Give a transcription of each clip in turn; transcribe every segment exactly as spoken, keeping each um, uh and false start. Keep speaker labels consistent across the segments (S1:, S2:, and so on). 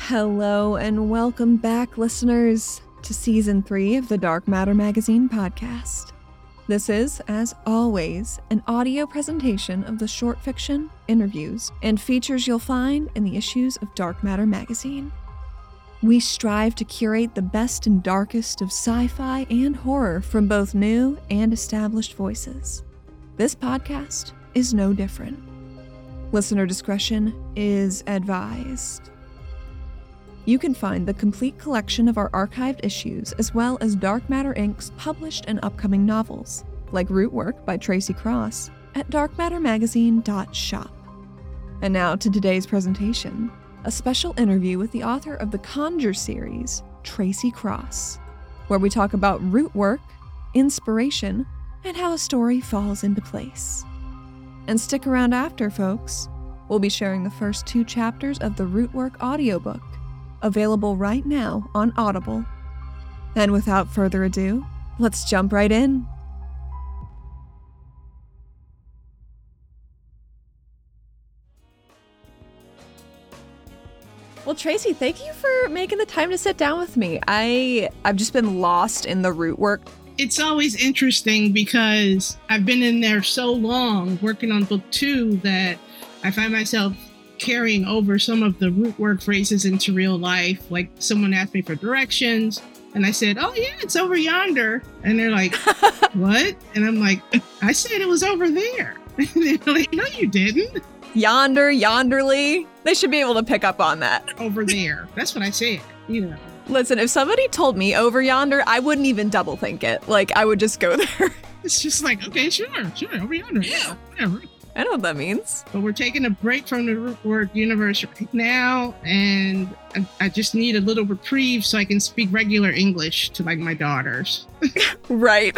S1: Hello and welcome back, listeners, to Season three of the Dark Matter Magazine podcast. This is, as always, an audio presentation of the short fiction, interviews, and features you'll find in the issues of Dark Matter Magazine. We strive to curate the best and darkest of sci-fi and horror from both new and established voices. This podcast is no different. Listener discretion is advised. You can find the complete collection of our archived issues, as well as Dark Matter Incorporated's published and upcoming novels, like Rootwork by Tracy Cross, at dark matter magazine dot shop. And now to today's presentation, a special interview with the author of the Conjure series, Tracy Cross, where we talk about rootwork, inspiration, and how a story falls into place. And stick around after, folks. We'll be sharing the first two chapters of the Rootwork audiobook, available right now on Audible. And without further ado, let's jump right in. Well, Tracy, thank you for making the time to sit down with me. I, I've just been lost in the Rootwork.
S2: It's always interesting because I've been in there so long working on book two that I find myself carrying over some of the Rootwork phrases into real life. Like someone asked me for directions and I said, oh yeah, it's over yonder. And they're like, what? And I'm like, I said it was over there. And they're like, no, you didn't.
S1: Yonder, yonderly. They should be able to pick up on that.
S2: Over there. That's what I said, you know.
S1: Listen, if somebody told me over yonder, I wouldn't even double think it. Like, I would just go there.
S2: It's just like, okay, sure, sure, over yonder. Yeah, whatever.
S1: I know what that means.
S2: But we're taking a break from the Rootwork universe right now, and I, I just need a little reprieve so I can speak regular English to, like, my daughters.
S1: Right.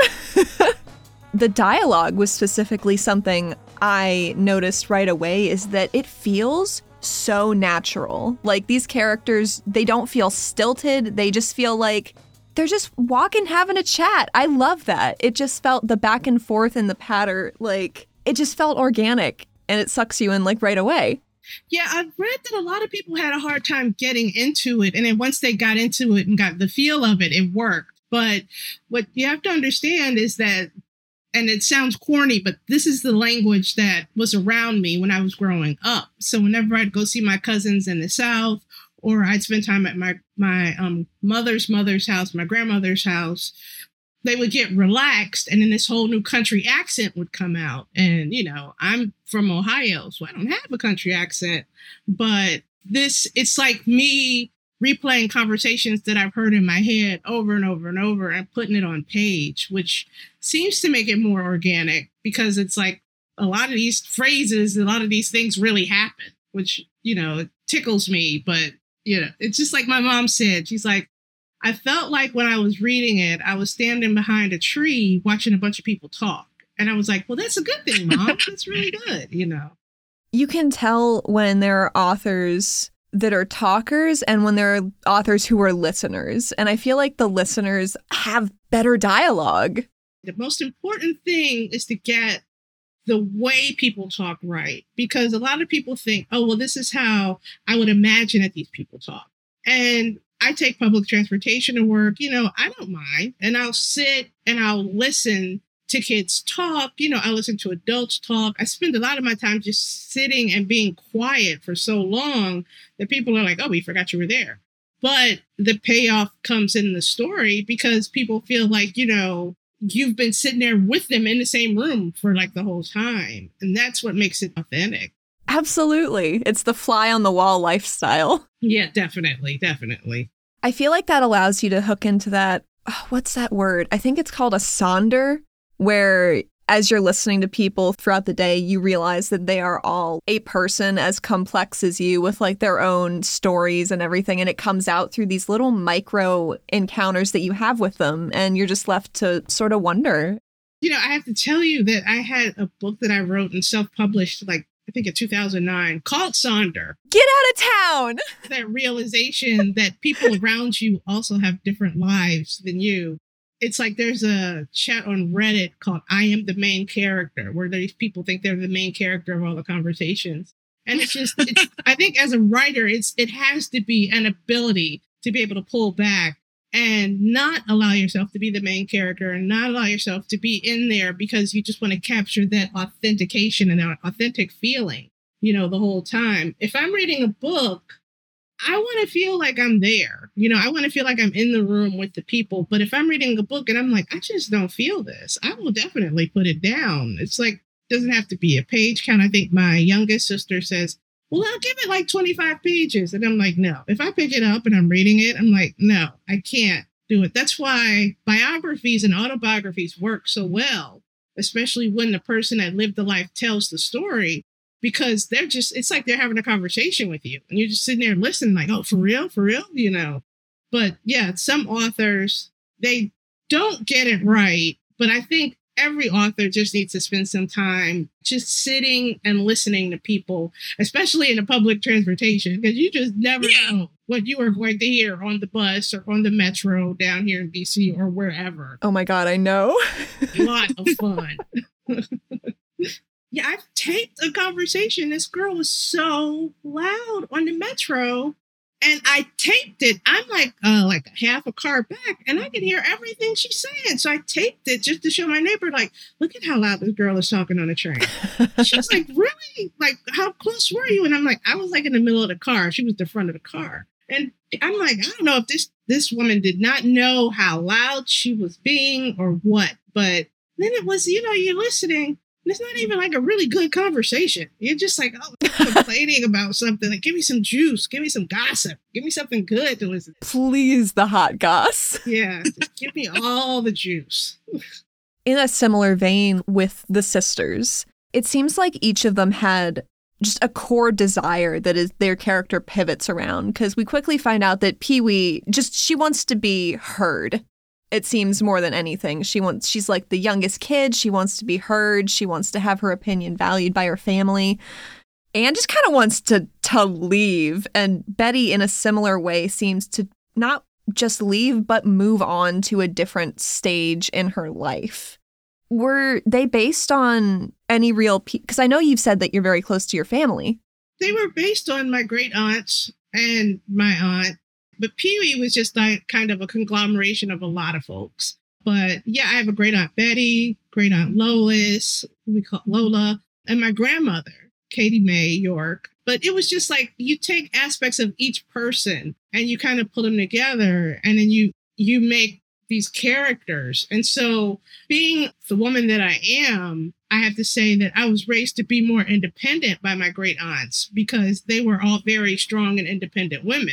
S1: The dialogue was specifically something I noticed right away, is that it feels so natural. Like, these characters, they don't feel stilted. They just feel like they're just walking, having a chat. I love that. It just felt the back and forth and the patter, like, it just felt organic, and it sucks you in, like, right away.
S2: Yeah, I've read that a lot of people had a hard time getting into it, and then once they got into it and got the feel of it, it worked. But what you have to understand is that, and it sounds corny, but this is the language that was around me when I was growing up. So whenever I'd go see my cousins in the South, or I'd spend time at my, my um, mother's mother's house, my grandmother's house, they would get relaxed, and then this whole new country accent would come out. And, you know, I'm from Ohio, so I don't have a country accent. But this, it's like me replaying conversations that I've heard in my head over and over and over and putting it on page, which seems to make it more organic, because it's like a lot of these phrases, a lot of these things really happen, which, you know, it tickles me. But, you know, it's just like my mom said. She's like, I felt like when I was reading it, I was standing behind a tree watching a bunch of people talk. And I was like, well, that's a good thing, Mom. That's really good, you know.
S1: You can tell when there are authors that are talkers and when there are authors who are listeners. And I feel like the listeners have better dialogue.
S2: The most important thing is to get the way people talk right. Because a lot of people think, oh, well, this is how I would imagine that these people talk. And I take public transportation to work, you know, I don't mind. And I'll sit and I'll listen to kids talk. You know, I listen to adults talk. I spend a lot of my time just sitting and being quiet for so long that people are like, oh, we forgot you were there. But the payoff comes in the story because people feel like, you know, you've been sitting there with them in the same room for like the whole time. And that's what makes it authentic.
S1: Absolutely. It's the fly on the wall lifestyle.
S2: Yeah, definitely. Definitely.
S1: I feel like that allows you to hook into that. Oh, what's that word? I think it's called a sonder, where as you're listening to people throughout the day, you realize that they are all a person as complex as you with like their own stories and everything. And it comes out through these little micro encounters that you have with them. And you're just left to sort of wonder.
S2: You know, I have to tell you that I had a book that I wrote and self-published like I think in two thousand nine, called Sonder.
S1: Get out of town!
S2: That realization that people around you also have different lives than you. It's like there's a chat on Reddit called I Am the Main Character, where these people think they're the main character of all the conversations. And it's just, it's, I think as a writer, it's it has to be an ability to be able to pull back and not allow yourself to be the main character and not allow yourself to be in there because you just want to capture that authentication and that authentic feeling, you know, the whole time. If I'm reading a book, I want to feel like I'm there. You know, I want to feel like I'm in the room with the people. But if I'm reading a book and I'm like, I just don't feel this, I will definitely put it down. It's like, doesn't have to be a page count. I think my youngest sister says, well, I'll give it like twenty-five pages. And I'm like, no, if I pick it up and I'm reading it, I'm like, no, I can't do it. That's why biographies and autobiographies work so well, especially when the person that lived the life tells the story, because they're just, it's like they're having a conversation with you and you're just sitting there listening like, oh, for real, for real, you know. But yeah, some authors, they don't get it right. But I think every author just needs to spend some time just sitting and listening to people, especially in a public transportation, because you just never yeah. know what you are going to hear on the bus or on the metro down here in D C or wherever.
S1: Oh my God, I know.
S2: A lot of fun. Yeah, I've taped a conversation. This girl was so loud on the metro. And I taped it. I'm like uh, like half a car back, and I can hear everything she's saying. So I taped it just to show my neighbor, like, look at how loud this girl is talking on the train. She's like, really? Like, how close were you? And I'm like, I was like in the middle of the car. She was the front of the car. And I'm like, I don't know if this this woman did not know how loud she was being or what. But then it was, you know, you're listening. It's not even like a really good conversation. You're just like, oh, complaining about something. Like, give me some juice. Give me some gossip. Give me something good to listen to.
S1: Please, the hot goss.
S2: Yeah, just give me all the juice.
S1: In a similar vein with the sisters, it seems like each of them had just a core desire that is their character pivots around. Because we quickly find out that Pee-wee, just, she wants to be heard. It seems more than anything. She wants, she's like the youngest kid. She wants to be heard. She wants to have her opinion valued by her family and just kind of wants to, to leave. And Betty, in a similar way, seems to not just leave, but move on to a different stage in her life. Were they based on any real, because I know you've said that you're very close to your family.
S2: They were based on my great aunts and my aunt. But Pee-wee was just like kind of a conglomeration of a lot of folks. But yeah, I have a great aunt Betty, great aunt Lois, we call Lola, and my grandmother, Katie Mae York. But it was just like you take aspects of each person and you kind of put them together and then you you make these characters. And so being the woman that I am, I have to say that I was raised to be more independent by my great aunts because they were all very strong and independent women.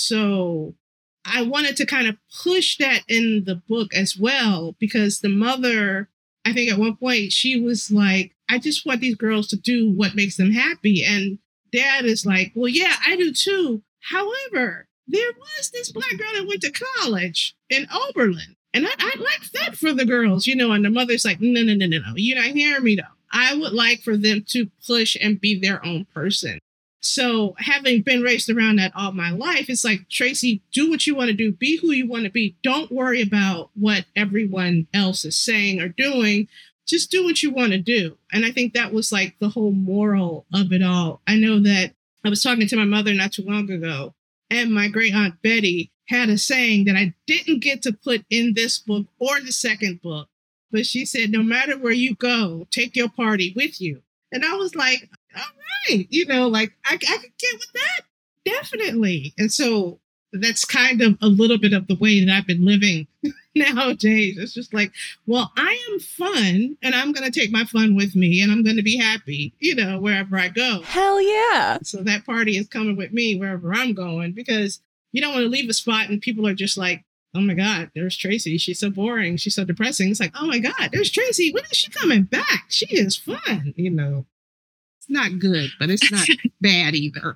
S2: So I wanted to kind of push that in the book as well, because the mother, I think at one point she was like, I just want these girls to do what makes them happy. And dad is like, well, yeah, I do too. However, there was this black girl that went to college in Oberlin. And I, I like that for the girls, you know, and the mother's like, no, no, no, no, no. You're not hearing me, though. I would like for them to push and be their own person. So having been raised around that all my life, it's like, Tracy, do what you want to do. Be who you want to be. Don't worry about what everyone else is saying or doing. Just do what you want to do. And I think that was like the whole moral of it all. I know that I was talking to my mother not too long ago, and my great aunt Betty had a saying that I didn't get to put in this book or the second book. But she said, no matter where you go, take your party with you. And I was like, all right, you know, like I, I could get with that. Definitely. And so that's kind of a little bit of the way that I've been living nowadays. It's just like, well, I am fun and I'm going to take my fun with me and I'm going to be happy, you know, wherever I go.
S1: Hell yeah.
S2: So that party is coming with me wherever I'm going, because you don't want to leave a spot and people are just like, oh my God, there's Tracy. She's so boring. She's so depressing. It's like, oh my God, there's Tracy. When is she coming back? She is fun. You know, it's not good, but it's not bad either.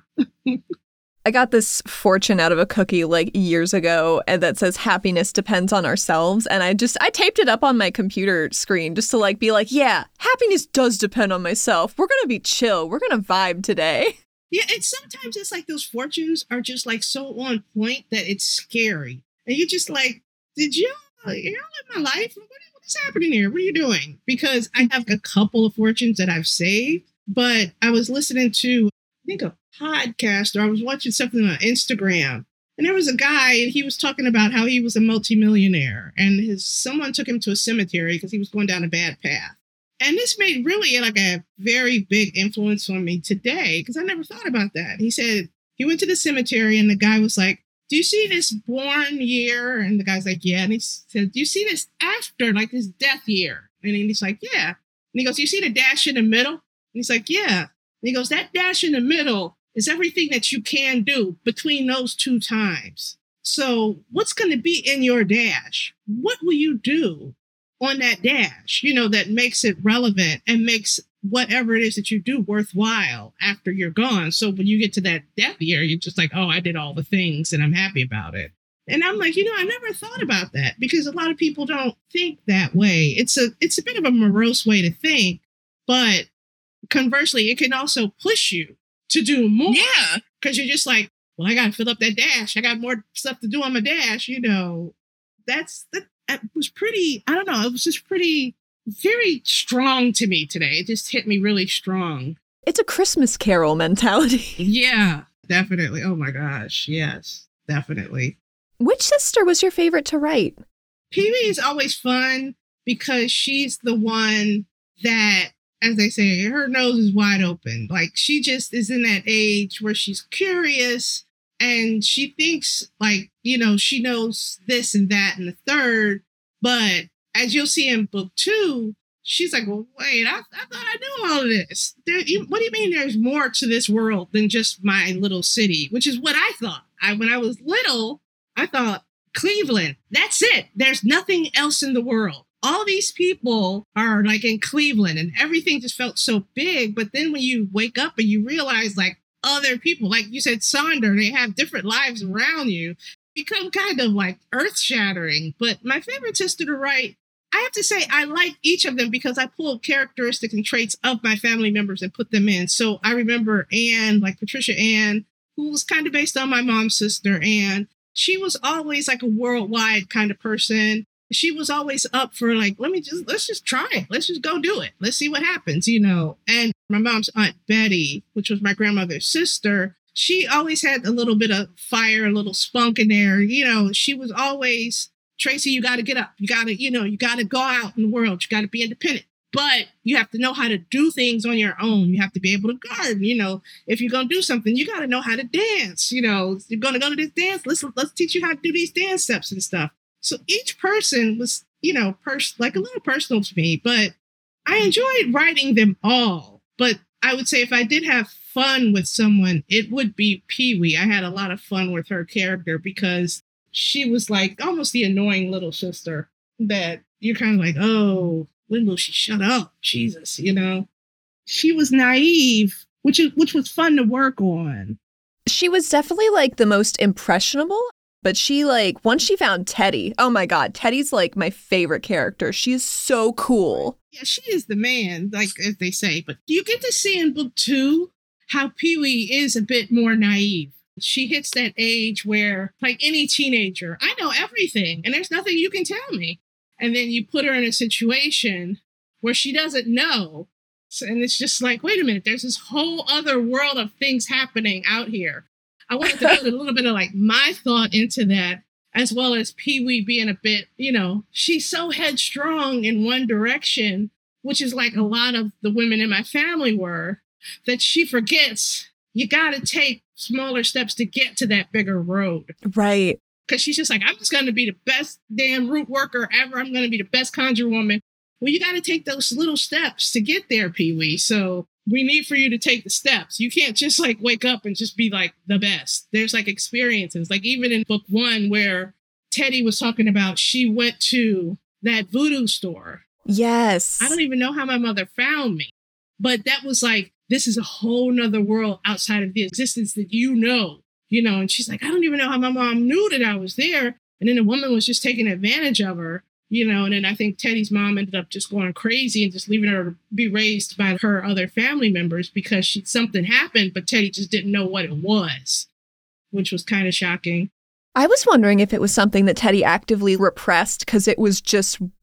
S1: I got this fortune out of a cookie like years ago, and that says happiness depends on ourselves. And I just, I taped it up on my computer screen just to like be like, yeah, happiness does depend on myself. We're going to be chill. We're going to vibe today.
S2: Yeah. And sometimes it's like those fortunes are just like so on point that it's scary. And you're just like, did you, you live my life? What, what is happening here? What are you doing? Because I have a couple of fortunes that I've saved, but I was listening to think a podcast, or I was watching something on Instagram. And there was a guy, and he was talking about how he was a multimillionaire, and his someone took him to a cemetery because he was going down a bad path. And this made really like a very big influence on me today, because I never thought about that. He said he went to the cemetery, and the guy was like, do you see this born year? And the guy's like, yeah. And he said, do you see this after, like this death year? And he's like, yeah. And he goes, do you see the dash in the middle? And he's like, yeah. And he goes, that dash in the middle is everything that you can do between those two times. So what's going to be in your dash? What will you do on that dash, you know, that makes it relevant and makes whatever it is that you do worthwhile after you're gone? So when you get to that death year, you're just like, oh, I did all the things and I'm happy about it. And I'm like, you know, I never thought about that, because a lot of people don't think that way. It's a it's a bit of a morose way to think, but conversely, it can also push you to do more.
S3: Yeah.
S2: Because you're just like, well, I got to fill up that dash. I got more stuff to do on my dash. You know, that's, that, that was pretty, I don't know. It was just pretty, very strong to me today. It just hit me really strong.
S1: It's a Christmas Carol mentality.
S2: Yeah, definitely. Oh my gosh. Yes, definitely.
S1: Which sister was your favorite to write?
S2: Pee Wee is always fun because she's the one that, as they say, her nose is wide open. Like, she just is in that age where she's curious and she thinks, like, you know, she knows this and that and the third. But as you'll see in book two, she's like, well, wait, I, I thought I knew all of this. There, you, what do you mean there's more to this world than just my little city? Which is what I thought. I, when I was little, I thought, Cleveland, that's it. There's nothing else in the world. All these people are like in Cleveland and everything just felt so big. But then when you wake up and you realize, like, other people, like you said, Sonder, they have different lives around you, become kind of like earth shattering. But my favorite sister to write, I have to say, I like each of them because I pulled characteristics and traits of my family members and put them in. So I remember Anne, like Patricia Ann, who was kind of based on my mom's sister, Anne. She was always like a worldwide kind of person. She was always up for, like, let me just, let's just try it. Let's just go do it. Let's see what happens, you know. And my mom's Aunt Betty, which was my grandmother's sister, she always had a little bit of fire, a little spunk in there. You know, she was always, Tracy, you got to get up. You got to, you know, you got to go out in the world. You got to be independent. But you have to know how to do things on your own. You have to be able to garden. You know, if you're going to do something, you got to know how to dance. You know, you're going to go to this dance. Let's, let's teach you how to do these dance steps and stuff. So each person was, you know, pers- like a little personal to me, but I enjoyed writing them all. But I would say if I did have fun with someone, it would be Pee Wee. I had a lot of fun with her character because she was like almost the annoying little sister that you're kind of like, oh, when will she shut up? Jesus, you know. She was naive, which is which was fun to work on.
S1: She was definitely like the most impressionable. But she, like, once she found Teddy, oh my God, Teddy's like my favorite character. She is so cool.
S2: Yeah, she is the man, like as they say. But you get to see in book two how Pee Wee is a bit more naive. She hits that age where, like any teenager, I know everything and there's nothing you can tell me. And then you put her in a situation where she doesn't know. So, and it's just like, wait a minute, there's this whole other world of things happening out here. I wanted to put a little bit of like my thought into that, as well as Pee Wee being a bit, you know, she's so headstrong in one direction, which is like a lot of the women in my family were, that she forgets you got to take smaller steps to get to that bigger road.
S1: Right.
S2: Because she's just like, I'm just going to be the best damn root worker ever. I'm going to be the best conjure woman. Well, you got to take those little steps to get there, Pee Wee. So we need for you to take the steps. You can't just like wake up and just be like the best. There's like experiences, like even in book one where Teddy was talking about, she went to that voodoo store.
S1: Yes.
S2: I don't even know how my mother found me, but that was like, this is a whole nother world outside of the existence that you know, you know, and she's like, I don't even know how my mom knew that I was there. And then the woman was just taking advantage of her. You know, and then I think Teddy's mom ended up just going crazy and just leaving her to be raised by her other family members because she, something happened, but Teddy just didn't know what it was, which was kind of shocking.
S1: I was wondering if it was something that Teddy actively repressed because it was just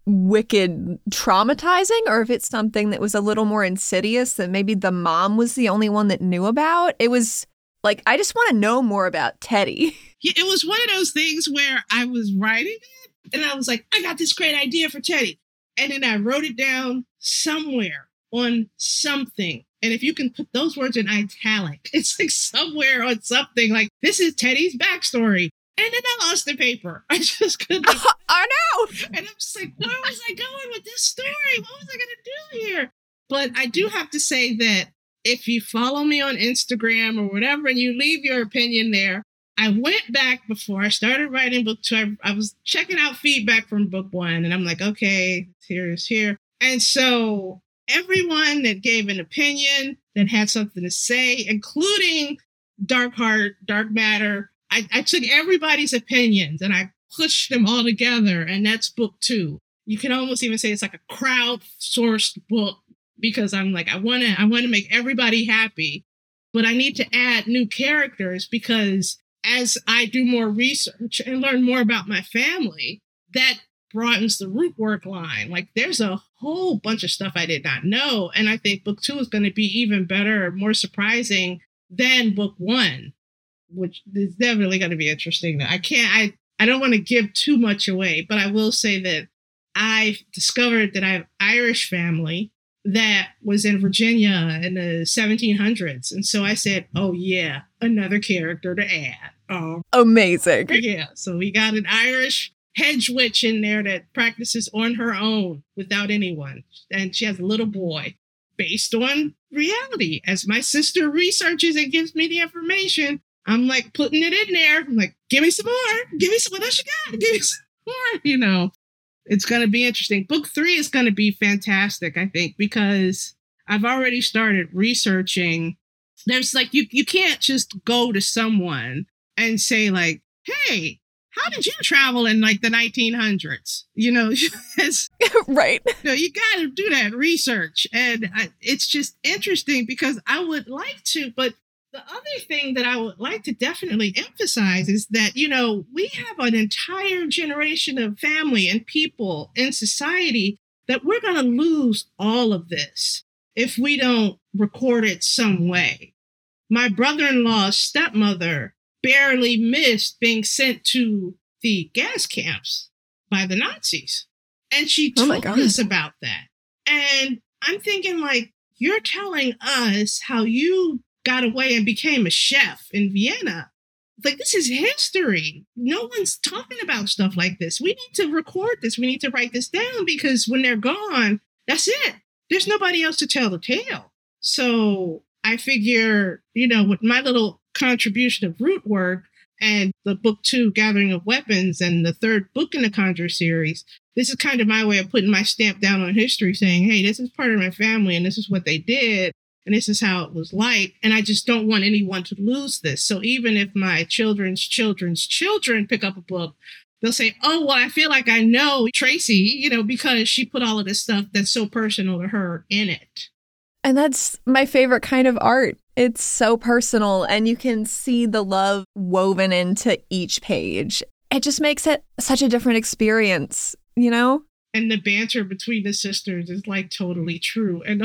S1: wicked traumatizing, or if it's something that was a little more insidious that maybe the mom was the only one that knew about. It was like, I just want to know more about Teddy.
S2: Yeah, it was one of those things where I was writing it and I was like, I got this great idea for Teddy. And then I wrote it down somewhere on something. And if you can put those words in italic, it's like somewhere on something like, this is Teddy's backstory. And then I lost the paper. I just couldn't.
S1: Oh, oh no.
S2: And I'm just like, where was I going with this story? What was I going to do here? But I do have to say that if you follow me on Instagram or whatever, and you leave your opinion there, I went back before I started writing book two. I, I was checking out feedback from book one, and I'm like, okay, here's here. And so everyone that gave an opinion, that had something to say, including Dark Heart, Dark Matter, I, I took everybody's opinions and I pushed them all together. And that's book two. You can almost even say it's like a crowdsourced book, because I'm like, I want to, I want to make everybody happy, but I need to add new characters, because as I do more research and learn more about my family, that broadens the root work line. Like, there's a whole bunch of stuff I did not know. And I think book two is going to be even better, more surprising than book one, which is definitely going to be interesting. I can't, I, I don't want to give too much away, but I will say that I discovered that I have Irish family that was in Virginia in the seventeen hundreds. And so I said, oh yeah, another character to add. Oh,
S1: amazing.
S2: Yeah. So we got an Irish hedge witch in there that practices on her own without anyone. And she has a little boy based on reality. As my sister researches and gives me the information, I'm like putting it in there. I'm like, give me some more. Give me some, what else you got? Give me some more, you know. It's going to be interesting. Book three is going to be fantastic, I think, because I've already started researching. There's like, you, you can't just go to someone and say like, hey, how did you travel in like the nineteen hundreds? You know, it's,
S1: right.
S2: You know, you got to do that research. And I, it's just interesting because I would like to, but the other thing that I would like to definitely emphasize is that, you know, we have an entire generation of family and people in society that we're going to lose all of this if we don't record it some way. My brother-in-law's stepmother barely missed being sent to the gas camps by the Nazis. And she
S1: oh
S2: told us about that. And I'm thinking, like, you're telling us how you got away and became a chef in Vienna. Like, this is history. No one's talking about stuff like this. We need to record this. We need to write this down, because when they're gone, that's it. There's nobody else to tell the tale. So I figure, you know, with my little contribution of root work and the book two, Gathering of Weapons, and the third book in the Conjure series, this is kind of my way of putting my stamp down on history, saying, hey, this is part of my family and this is what they did. And this is how it was like. And I just don't want anyone to lose this. So even if my children's children's children pick up a book, they'll say, oh, well, I feel like I know Tracy, you know, because she put all of this stuff that's so personal to her in it.
S1: And that's my favorite kind of art. It's so personal, and you can see the love woven into each page. It just makes it such a different experience, you know?
S2: And the banter between the sisters is like totally true. And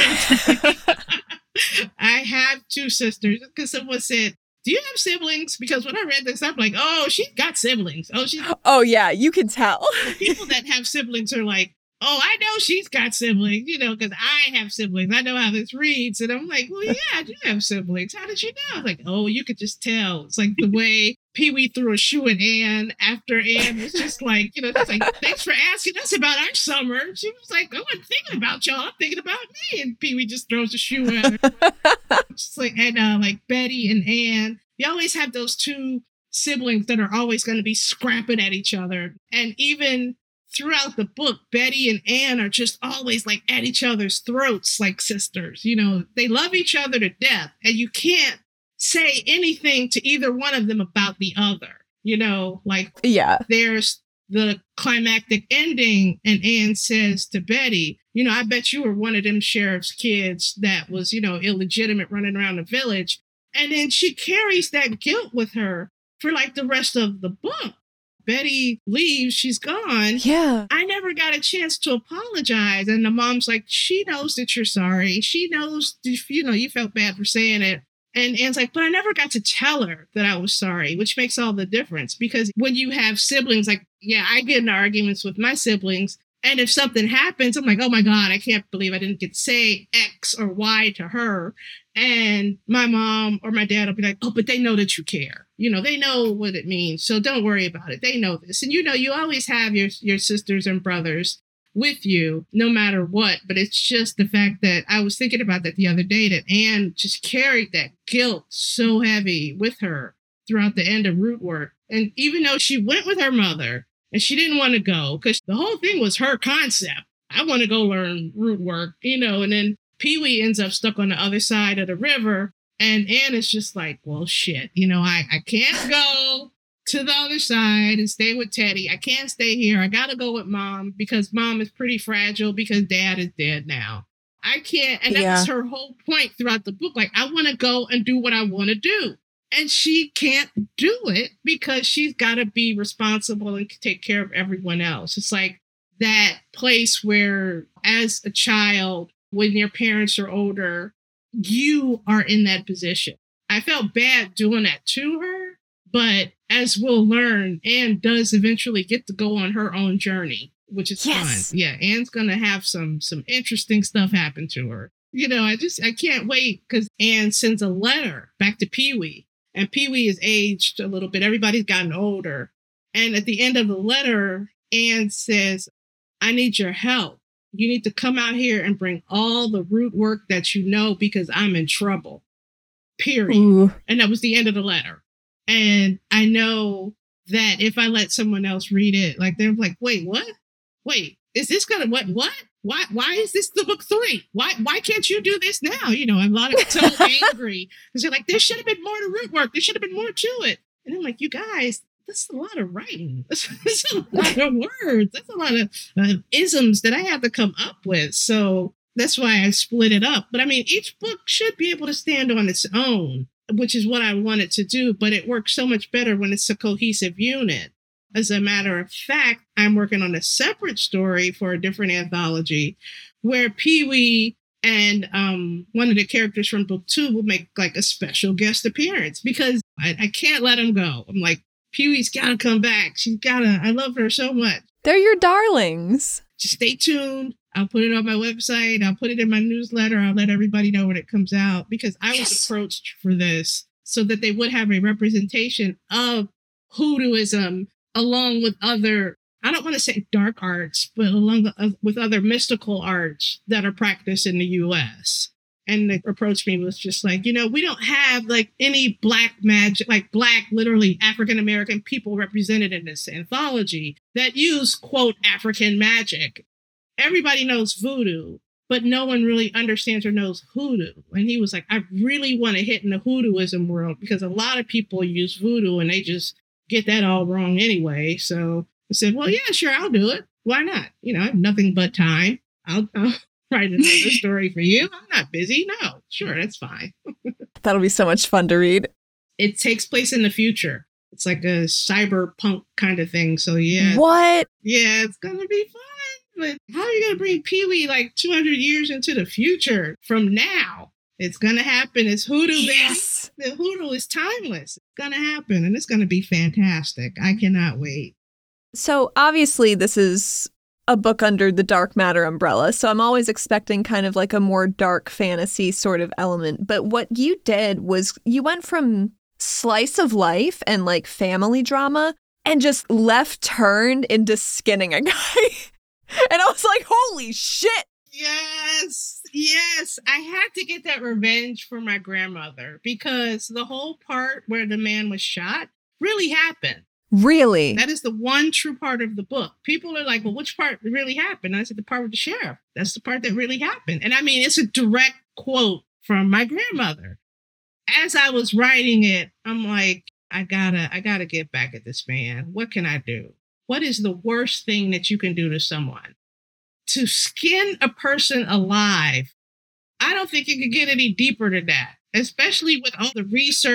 S2: I have two sisters, because someone said, do you have siblings? Because when I read this, I'm like, oh, she's got siblings. Oh, she.
S1: Oh, yeah, you can tell.
S2: People that have siblings are like, oh, I know she's got siblings, you know, because I have siblings. I know how this reads. And I'm like, well, yeah, I do have siblings. How did you know? Like, oh, you could just tell. It's like the way Pee-wee threw a shoe at Anne after Anne was just like, you know, just like, thanks for asking us about our summer. She was like, I wasn't thinking about y'all. I'm thinking about me. And Pee-wee just throws a shoe at her. Just like, and uh, like Betty and Anne, you always have those two siblings that are always going to be scrapping at each other. And even throughout the book, Betty and Anne are just always like at each other's throats like sisters. You know, they love each other to death, and you can't say anything to either one of them about the other. You know, like,
S1: yeah,
S2: there's the climactic ending, and Anne says to Betty, you know, I bet you were one of them sheriff's kids that was, you know, illegitimate running around the village. And then she carries that guilt with her for like the rest of the book. Betty leaves, she's gone.
S1: Yeah.
S2: I never got a chance to apologize. And the mom's like, she knows that you're sorry. She knows, you know, you felt bad for saying it. And Anne's like, but I never got to tell her that I was sorry, which makes all the difference. Because when you have siblings, like, yeah, I get in arguments with my siblings. And if something happens, I'm like, oh my God, I can't believe I didn't get to say X or Y to her. And my mom or my dad will be like, oh, but they know that you care. You know, they know what it means. So don't worry about it. They know this. And, you know, you always have your, your sisters and brothers with you no matter what. But it's just the fact that I was thinking about that the other day, that Anne just carried that guilt so heavy with her throughout the end of Root Work. And even though she went with her mother and she didn't want to go, because the whole thing was her concept. I want to go learn root work, you know, and then Pee-wee ends up stuck on the other side of the river. And Anne is just like, well, shit, you know, I, I can't go to the other side and stay with Teddy. I can't stay here. I got to go with mom because mom is pretty fragile because dad is dead now. I can't. And that
S1: Yeah.
S2: was her whole point throughout the book. Like, I want to go and do what I want to do. And she can't do it because she's got to be responsible and take care of everyone else. It's like that place where, as a child, when your parents are older, you are in that position. I felt bad doing that to her, but as we'll learn, Anne does eventually get to go on her own journey, which is
S1: Yes.
S2: fun. Yeah, Anne's going to have some some interesting stuff happen to her. You know, I just, I can't wait because Anne sends a letter back to Pee-wee. And Pee-wee is aged a little bit. Everybody's gotten older. And at the end of the letter, Anne says, I need your help. You need to come out here and bring all the root work that you know because I'm in trouble. Period.
S1: Ooh.
S2: And that was the end of the letter. And I know that if I let someone else read it, like they're like, wait, what? Wait, is this gonna what what? Why why is this the book three? Why why can't you do this now? You know, a lot of so angry because they're like, there should have been more to root work. There should have been more to it. And I'm like, you guys, that's a lot of writing. That's a lot of words. That's a lot of uh, isms that I have to come up with. So that's why I split it up. But I mean, each book should be able to stand on its own, which is what I wanted to do. But it works so much better when it's a cohesive unit. As a matter of fact, I'm working on a separate story for a different anthology where Pee-wee and um, one of the characters from book two will make like a special guest appearance because I, I can't let him go. I'm like, Pee-wee's got to come back. She's got to, I love her so much.
S1: They're your darlings.
S2: Just stay tuned. I'll put it on my website. I'll put it in my newsletter. I'll let everybody know when it comes out because I was
S1: Yes.
S2: approached for this so that they would have a representation of hoodooism along with other, I don't want to say dark arts, but along the, uh, with other mystical arts that are practiced in the U S. And they approached me was just like, you know, we don't have like any black magic, like black, literally African-American people represented in this anthology that use, quote, African magic. Everybody knows voodoo, but no one really understands or knows hoodoo. And he was like, I really want to hit in the hoodooism world because a lot of people use voodoo and they just get that all wrong anyway. So I said, well, yeah, sure, I'll do it. Why not? You know, I have nothing but time. I'll, I'll write another story for you. I'm not busy. No, sure, that's fine.
S1: That'll be so much fun to read.
S2: It takes place in the future. It's like a cyberpunk kind of thing. So yeah.
S1: What?
S2: Yeah, it's going to be fun. But how are you going to bring Pee-wee like two hundred years into the future from now? It's going to happen. It's hoodoo,
S1: Yes.
S2: baby. The hoodoo is timeless. It's going to happen, and it's going to be fantastic. I cannot wait.
S1: So obviously this is a book under the dark matter umbrella, so I'm always expecting kind of like a more dark fantasy sort of element. But what you did was you went from slice of life and like family drama and just left turned into skinning a guy. And I was like, holy shit.
S2: Yes, yes. I had to get that revenge for my grandmother because the whole part where the man was shot really happened.
S1: Really?
S2: That is the one true part of the book. People are like, well, which part really happened? And I said, the part with the sheriff. That's the part that really happened. And I mean, it's a direct quote from my grandmother. As I was writing it, I'm like, I gotta, I gotta get back at this man. What can I do? What is the worst thing that you can do to someone? To skin a person alive. I don't think you could get any deeper than that, especially with all the research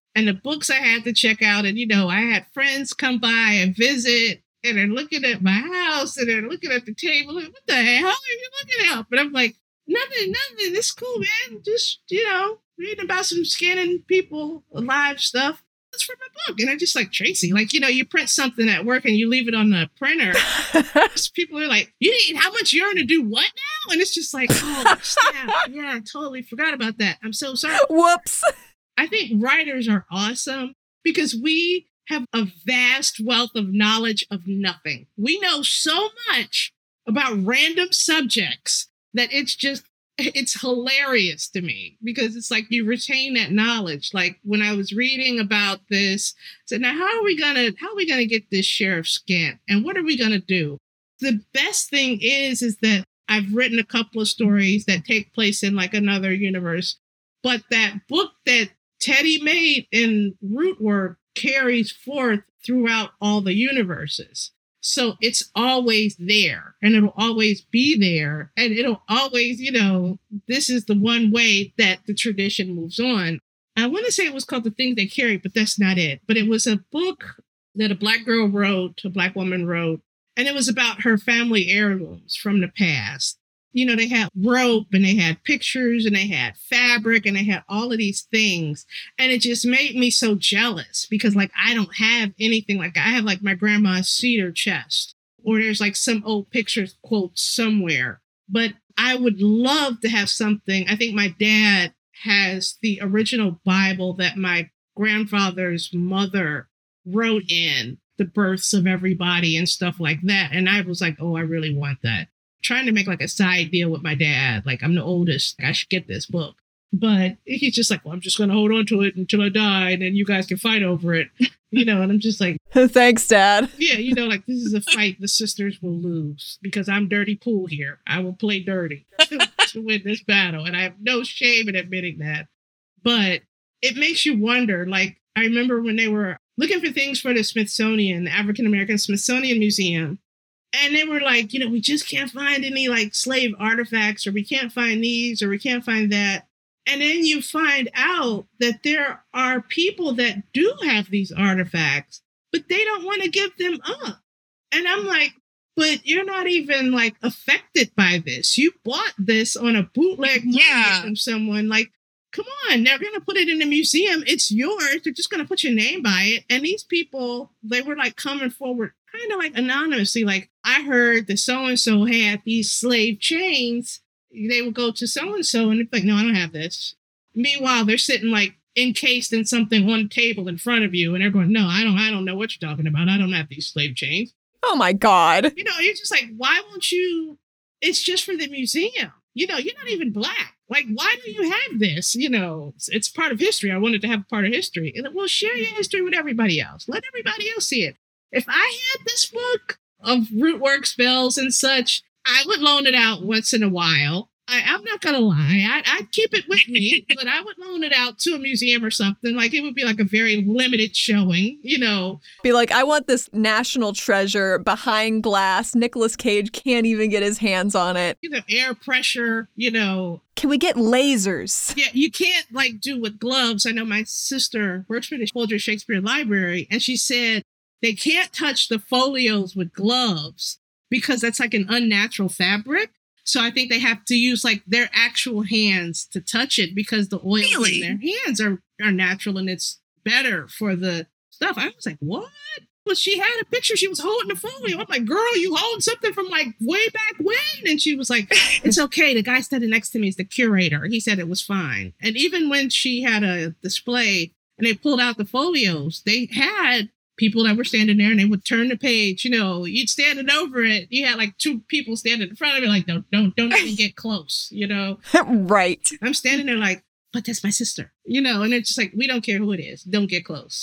S2: and the books I had to check out. And, you know, I had friends come by and visit, and they're looking at my house, and they're looking at the table. Like, what the hell are you looking at? But I'm like, nothing, nothing. It's cool, man. Just, you know, reading about some scanning people alive stuff. That's for my book. And I just like, Tracy, like, you know, you print something at work and you leave it on the printer. People are like, you need how much urine to do what now? And it's just like, oh, snap. Yeah, I totally forgot about that. I'm so sorry.
S1: Whoops.
S2: I think writers are awesome because we have a vast wealth of knowledge of nothing. We know so much about random subjects that it's just, it's hilarious to me because it's like you retain that knowledge. Like when I was reading about this, I said, now how are we gonna, how are we gonna get this Sheriff Scant? And what are we gonna do? The best thing is, is that I've written a couple of stories that take place in like another universe, but that book that Teddy made in Rootwork carries forth throughout all the universes. So it's always there and it'll always be there. And it'll always, you know, this is the one way that the tradition moves on. I want to say it was called The Things They Carry, but that's not it. But it was a book that a Black girl wrote, a Black woman wrote, and it was about her family heirlooms from the past. You know, they had rope and they had pictures and they had fabric and they had all of these things. And it just made me so jealous because like, I don't have anything like I have like my grandma's cedar chest or there's like some old pictures quote somewhere, but I would love to have something. I think my dad has the original Bible that my grandfather's mother wrote in, the births of everybody and stuff like that. And I was like, oh, I really want that. Trying to make like a side deal with my dad. Like, I'm the oldest. I should get this book. But he's just like, well, I'm just going to hold on to it until I die. And then you guys can fight over it. You know, and I'm just like,
S1: thanks, Dad.
S2: Yeah, you know, like this is a fight the sisters will lose because I'm Dirty Pool here. I will play dirty to, to win this battle. And I have no shame in admitting that. But it makes you wonder, like, I remember when they were looking for things for the Smithsonian, the African American Smithsonian Museum. And they were like, you know, we just can't find any like slave artifacts, or we can't find these, or we can't find that. And then you find out that there are people that do have these artifacts, but they don't want to give them up. And I'm like, but you're not even like affected by this. You bought this on a bootleg
S3: yeah.
S2: from someone. Like, come on, they're going to put it in the museum. It's yours. They're just going to put your name by it. And these people, they were like coming forward kind of like anonymously. Like, I heard that so-and-so had these slave chains. They would go to so-and-so and they'd be like, no, I don't have this. Meanwhile, they're sitting like encased in something on the table in front of you. And they're going, no, I don't, I don't know what you're talking about. I don't have these slave chains.
S1: Oh my God.
S2: You know, you're just like, why won't you? It's just for the museum. You know, you're not even Black. Like, why do you have this? You know, it's, it's part of history. I wanted to have part of history. And well, share your history with everybody else. Let everybody else see it. If I had this book of Rootwork spells and such, I would loan it out once in a while. I, I'm not going to lie. I, I'd keep it with me, but I would loan it out to a museum or something. Like, it would be like a very limited showing, you know.
S1: Be like, I want this national treasure behind glass. Nicolas Cage can't even get his hands on it.
S2: You know, air pressure, you know.
S1: Can we get lasers?
S2: Yeah, you can't, like, do with gloves. I know my sister works for the Folger Shakespeare Library, and she said they can't touch the folios with gloves because that's like an unnatural fabric. So I think they have to use like their actual hands to touch it because the oils
S3: really?
S2: in their hands are, are natural and it's better for the stuff. I was like, what? Well, she had a picture. She was holding the folio. I'm like, girl, you holding something from like way back when? And she was like, it's okay. The guy standing next to me is the curator. He said it was fine. And even when she had a display and they pulled out the folios, they had people that were standing there and they would turn the page, you know, you'd standing over it. You had like two people standing in front of it, like, don't, don't, don't even get close, you know?
S1: Right.
S2: I'm standing there like, but that's my sister, you know? And it's just like, we don't care who it is. Don't get close.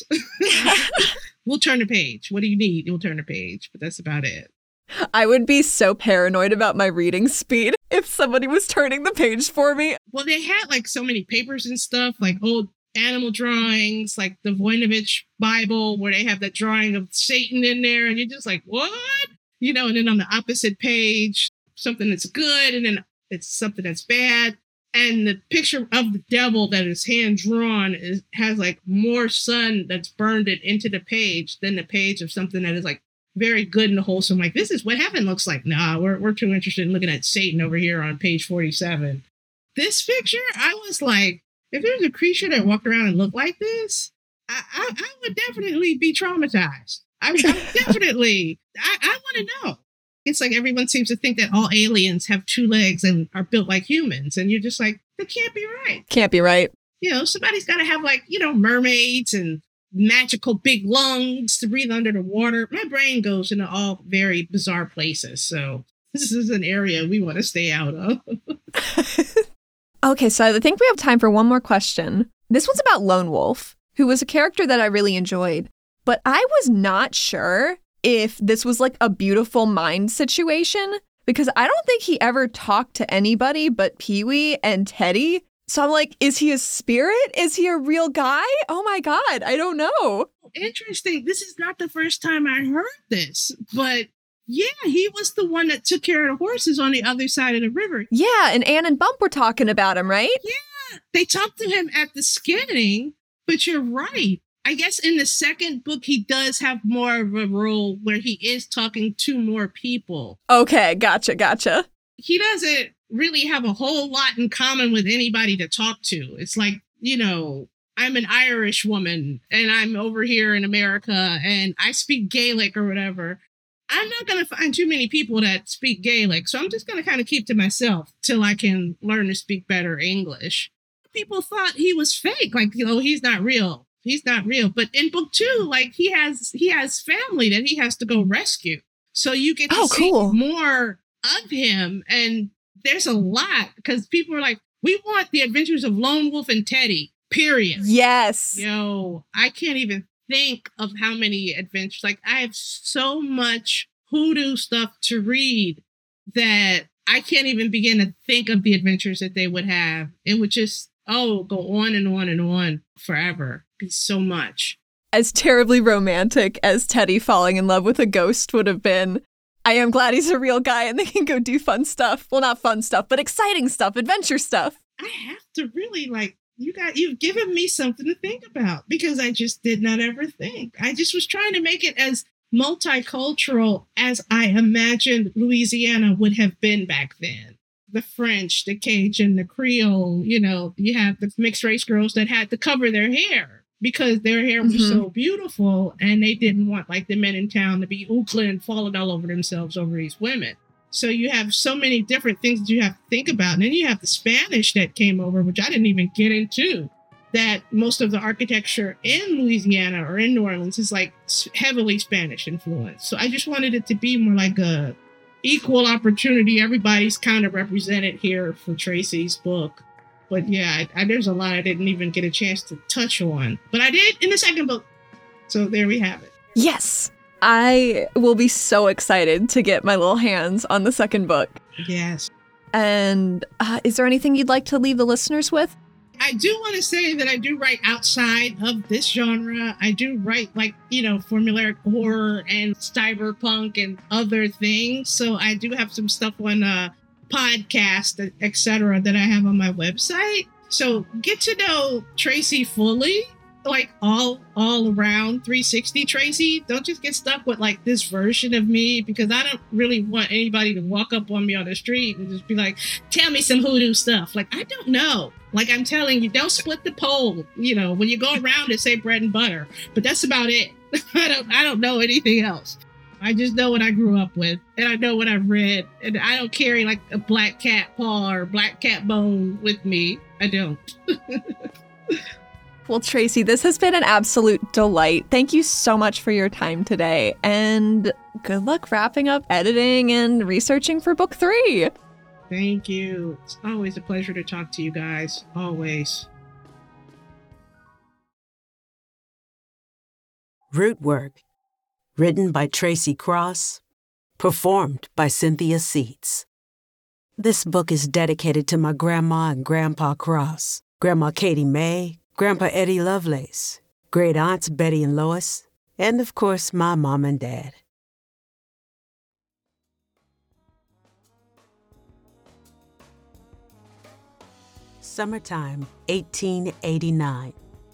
S2: We'll turn the page. What do you need? We'll turn the page, but that's about it.
S1: I would be so paranoid about my reading speed if somebody was turning the page for me.
S2: Well, they had like so many papers and stuff, like old animal drawings, like the Voinovich Bible, where they have that drawing of Satan in there, and you're just like, what? You know, and then on the opposite page, something that's good, and then it's something that's bad. And the picture of the devil that is hand drawn is has like more sun that's burned it into the page than the page of something that is like very good and wholesome. Like, this is what heaven looks like. Nah, we're we're too interested in looking at Satan over here on page forty-seven. This picture, I was like, if there was a creature that walked around and looked like this, I I, I would definitely be traumatized. I would definitely, I, I want to know. It's like everyone seems to think that all aliens have two legs and are built like humans. And you're just like, that can't be right.
S1: Can't be right.
S2: You know, somebody's got to have like, you know, mermaids and magical big lungs to breathe under the water. My brain goes into all very bizarre places. So this is an area we want to stay out of.
S1: Okay, so I think we have time for one more question. This one's about Lone Wolf, who was a character that I really enjoyed. But I was not sure if this was like a beautiful mind situation, because I don't think he ever talked to anybody but Pee-wee and Teddy. So I'm like, is he a spirit? Is he a real guy? Oh my God, I don't know.
S2: Interesting. This is not the first time I heard this, but yeah, he was the one that took care of the horses on the other side of the river.
S1: Yeah, and Ann and Bump were talking about him, right?
S2: Yeah, they talked to him at the skinning, but you're right. I guess in the second book, he does have more of a role where he is talking to more people.
S1: Okay, gotcha, gotcha.
S2: He doesn't really have a whole lot in common with anybody to talk to. It's like, you know, I'm an Irish woman and I'm over here in America and I speak Gaelic or whatever. I'm not going to find too many people that speak Gaelic, so I'm just going to kind of keep to myself till I can learn to speak better English. People thought he was fake, like, you know, he's not real. He's not real. But in book two, like he has he has family that he has to go rescue. So you get to
S1: oh,
S2: see
S1: cool.
S2: more of him. And there's a lot because people are like, we want the adventures of Lone Wolf and Teddy, period.
S1: Yes.
S2: Yo, I can't even think of how many adventures. Like I have so much hoodoo stuff to read that I can't even begin to think of the adventures that they would have. It would just, oh, go on and on and on forever. It's so much.
S1: As terribly romantic as Teddy falling in love with a ghost would have been, I am glad he's a real guy and they can go do fun stuff. Well, not fun stuff, but exciting stuff, adventure stuff.
S2: I have to really like, you got, you've given me something to think about because I just did not ever think. I just was trying to make it as multicultural as I imagined Louisiana would have been back then. The French, the Cajun, the Creole, you know, you have the mixed race girls that had to cover their hair because their hair was mm-hmm. so beautiful and they didn't want like the men in town to be ookla and falling all over themselves over these women. So you have so many different things that you have to think about. And then you have the Spanish that came over, which I didn't even get into, that most of the architecture in Louisiana or in New Orleans is like heavily Spanish influenced. So I just wanted it to be more like a equal opportunity. Everybody's kind of represented here for Tracy's book. But yeah, I, I, there's a lot I didn't even get a chance to touch on. But I did in the second book. So there we have it.
S1: Yes. I will be so excited to get my little hands on the second book.
S2: Yes.
S1: And uh, is there anything you'd like to leave the listeners with?
S2: I do want to say that I do write outside of this genre. I do write like, you know, formulaic horror and cyberpunk and other things. So I do have some stuff on uh, podcast, et cetera, that I have on my website. So get to know Tracy fully, like all all around three sixty Tracy. Don't just get stuck with like this version of me, because I don't really want anybody to walk up on me on the street and just be like, tell me some hoodoo stuff. Like, I don't know. Like I'm telling you, don't split the pole. You know, when you go around it, say bread and butter. But that's about it. I don't I don't know anything else. I just know what I grew up with, and I know what I've read, and I don't carry like a black cat paw or black cat bone with me. I don't.
S1: Well, Tracy, this has been an absolute delight. Thank you so much for your time today, and good luck wrapping up editing and researching for book three.
S2: Thank you. It's always a pleasure to talk to you guys. Always.
S3: Rootwork, written by Tracy Cross, performed by Cynthia Seats. This book is dedicated to my grandma and grandpa Cross, Grandma Katie May, Grandpa Eddie Lovelace, great aunts Betty and Lois, and of course my mom and dad. Summertime, eighteen eighty-nine.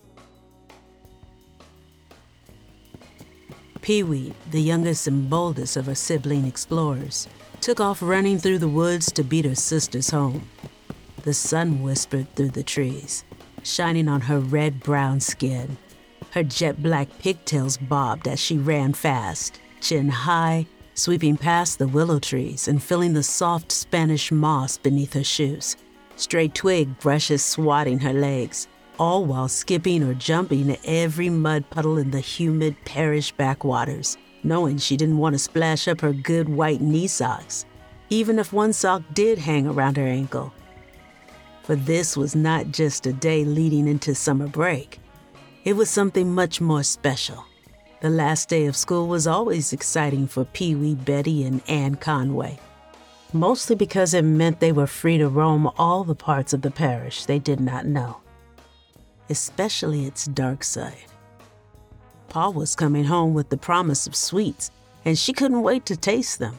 S3: Pee-wee, the youngest and boldest of her sibling explorers, took off running through the woods to beat her sisters home. The sun whispered through the trees, shining on her red-brown skin. Her jet-black pigtails bobbed as she ran fast, chin high, sweeping past the willow trees and feeling the soft Spanish moss beneath her shoes. Stray twig brushes swatting her legs, all while skipping or jumping every mud puddle in the humid parish backwaters, knowing she didn't want to splash up her good white knee socks, even if one sock did hang around her ankle. For this was not just a day leading into summer break. It was something much more special. The last day of school was always exciting for Pee-wee, Betty, and Anne Conway, mostly because it meant they were free to roam all the parts of the parish they did not know, especially its dark side. Pa was coming home with the promise of sweets, and she couldn't wait to taste them.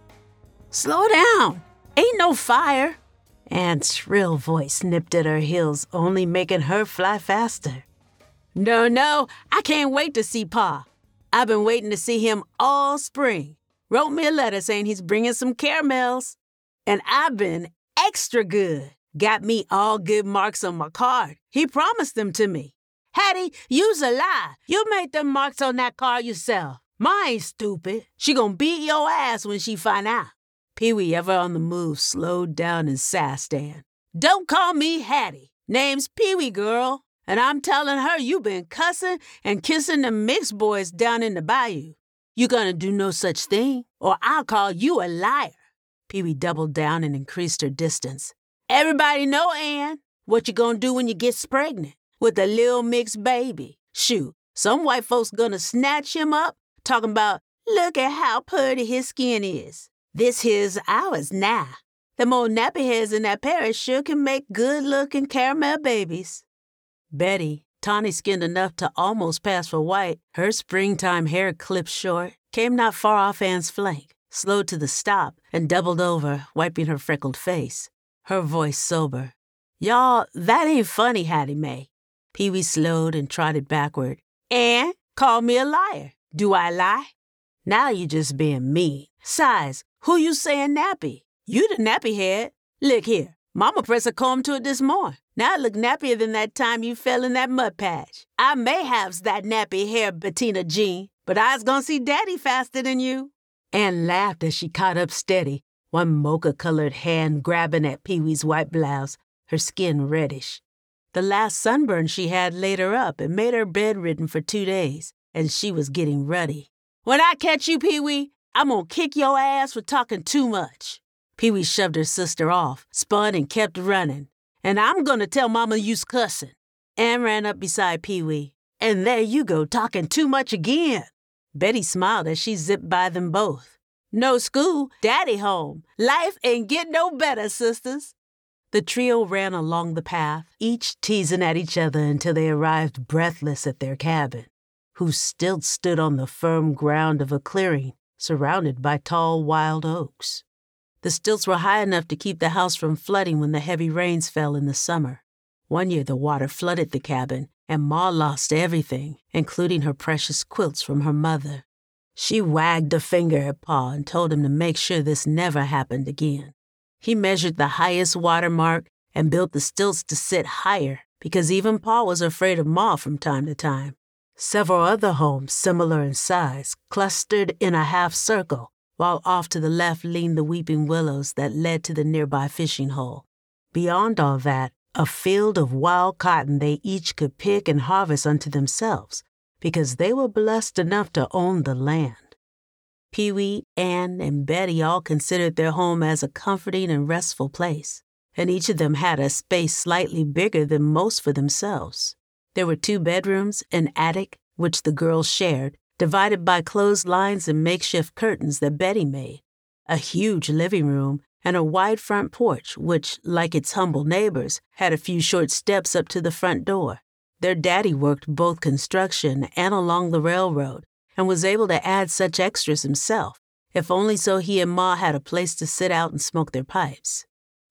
S3: "Slow down! Ain't no fire!" Anne's shrill voice nipped at her heels, only making her fly faster. "No, no, I can't wait to see Pa. I've been waiting to see him all spring. Wrote me a letter saying he's bringing some caramels. And I've been extra good. Got me all good marks on my card. He promised them to me. Hattie, you's a lie. You made them marks on that card yourself. Ma ain't stupid. She gonna beat your ass when she find out." Pee-wee, ever on the move, slowed down and sassed Anne. "Don't call me Hattie. Name's Pee-wee, girl. And I'm telling her you been cussing and kissing the mixed boys down in the bayou. You gonna do no such thing, or I'll call you a liar." Pee-wee doubled down and increased her distance. "Everybody know, Ann, what you gonna do when you get pregnant with a little mixed baby. Shoot, some white folks gonna snatch him up, talking about, look at how pretty his skin is. This here's ours now. Them old nappy heads in that parish sure can make good-looking caramel babies." Betty, tawny-skinned enough to almost pass for white, her springtime hair clipped short, came not far off Anne's flank, slowed to the stop, and doubled over, wiping her freckled face, her voice sober. "Y'all, that ain't funny, Hattie Mae." Pee-wee slowed and trotted backward. "Anne, call me a liar. Do I lie? Now you just being mean. Size, who you saying nappy? You the nappy head. Look here, Mama pressed a comb to it this morning. Now it look nappier than that time you fell in that mud patch. I may have's that nappy hair, Bettina Jean, but I's gonna see Daddy faster than you." Anne laughed as she caught up steady, one mocha-colored hand grabbing at Pee-wee's white blouse, her skin reddish. The last sunburn she had laid her up and made her bedridden for two days, and she was getting ruddy. "When I catch you, Pee-wee, I'm gonna kick your ass for talking too much." Pee-wee shoved her sister off, spun and kept running. "And I'm gonna tell Mama you's cussing." Anne ran up beside Pee-wee. "And there you go, talking too much again." Betty smiled as she zipped by them both. "No school, Daddy home. Life ain't get no better, sisters." The trio ran along the path, each teasing at each other until they arrived breathless at their cabin, whose stilts stood on the firm ground of a clearing surrounded by tall wild oaks. The stilts were high enough to keep the house from flooding when the heavy rains fell in the summer. One year the water flooded the cabin, and Ma lost everything, including her precious quilts from her mother. She wagged a finger at Pa and told him to make sure this never happened again. He measured the highest water mark and built the stilts to sit higher because even Pa was afraid of Ma from time to time. Several other homes, similar in size, clustered in a half circle, while off to the left leaned the weeping willows that led to the nearby fishing hole. Beyond all that, a field of wild cotton they each could pick and harvest unto themselves, because they were blessed enough to own the land. Pee-wee, Anne, and Betty all considered their home as a comforting and restful place, and each of them had a space slightly bigger than most for themselves. There were two bedrooms, an attic, which the girls shared, divided by clotheslines and makeshift curtains that Betty made, a huge living room, and a wide front porch, which, like its humble neighbors, had a few short steps up to the front door. Their daddy worked both construction and along the railroad, and was able to add such extras himself, if only so he and Ma had a place to sit out and smoke their pipes.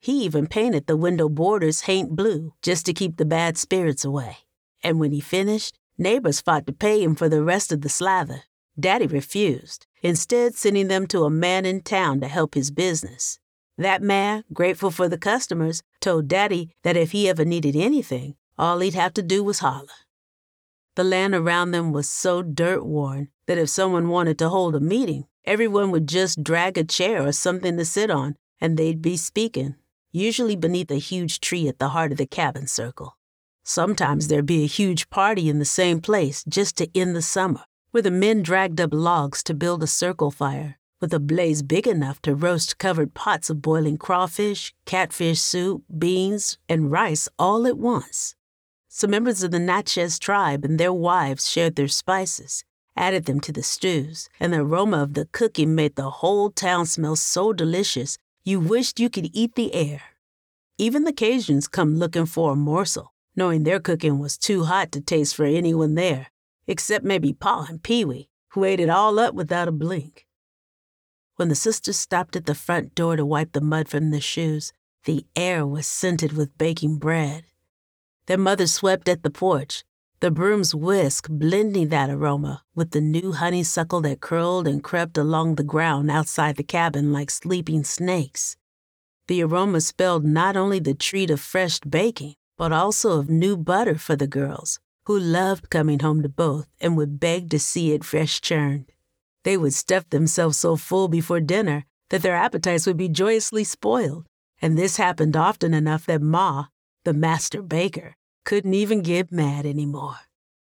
S3: He even painted the window borders haint blue just to keep the bad spirits away. And when he finished, neighbors fought to pay him for the rest of the slather. Daddy refused, instead sending them to a man in town to help his business. That man, grateful for the customers, told Daddy that if he ever needed anything, all he'd have to do was holler. The land around them was so dirt-worn that if someone wanted to hold a meeting, everyone would just drag a chair or something to sit on, and they'd be speaking, usually beneath a huge tree at the heart of the cabin circle. Sometimes there'd be a huge party in the same place just to end the summer, where the men dragged up logs to build a circle fire, with a blaze big enough to roast covered pots of boiling crawfish, catfish soup, beans, and rice all at once. Some members of the Natchez tribe and their wives shared their spices, added them to the stews, and the aroma of the cooking made the whole town smell so delicious you wished you could eat the air. Even the Cajuns come looking for a morsel, knowing their cooking was too hot to taste for anyone there, except maybe Pa and Pee-wee, who ate it all up without a blink. When the sisters stopped at the front door to wipe the mud from their shoes, the air was scented with baking bread. Their mother swept at the porch, the broom's whisk blending that aroma with the new honeysuckle that curled and crept along the ground outside the cabin like sleeping snakes. The aroma spelled not only the treat of fresh baking, but also of new butter for the girls, who loved coming home to both and would beg to see it fresh churned. They would stuff themselves so full before dinner that their appetites would be joyously spoiled, and this happened often enough that Ma, the master baker, couldn't even get mad anymore.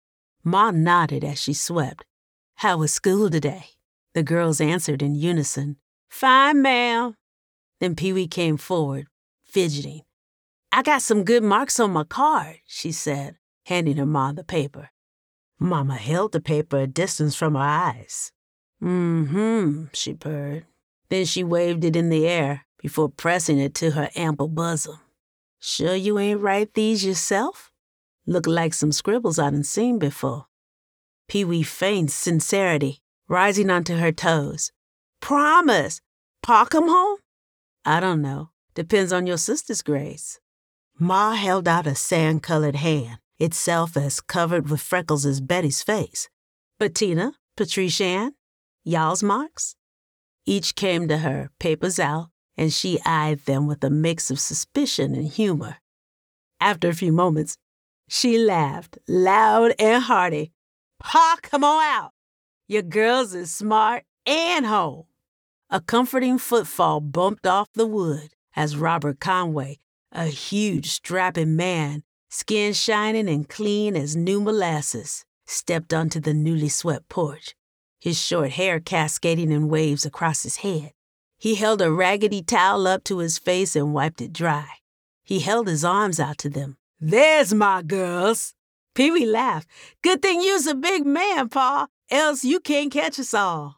S3: Ma nodded as she swept. "How was school today?" The girls answered in unison, "Fine, ma'am." Then Pee-wee came forward, fidgeting. "I got some good marks on my card," she said, handing her Ma the paper. Mama held the paper a distance from her eyes. "Mm-hmm," she purred. Then she waved it in the air before pressing it to her ample bosom. "Sure you ain't write these yourself? Look like some scribbles I done seen before." Pee-wee feigned sincerity, rising onto her toes. "Promise. Pa come home?" "I don't know. Depends on your sister's grades." Ma held out a sand-colored hand, itself as covered with freckles as Betty's face. "Bettina, Patricia Ann, y'all's marks?" Each came to her, papers out, and she eyed them with a mix of suspicion and humor. After a few moments, she laughed, loud and hearty. "Pa, come on out. Your girls is smart and home." A comforting footfall bumped off the wood as Robert Conway, a huge, strapping man, skin shining and clean as new molasses, stepped onto the newly swept porch, his short hair cascading in waves across his head. He held a raggedy towel up to his face and wiped it dry. He held his arms out to them. "There's my girls." Pee-wee laughed. "Good thing you's a big man, Pa, else you can't catch us all.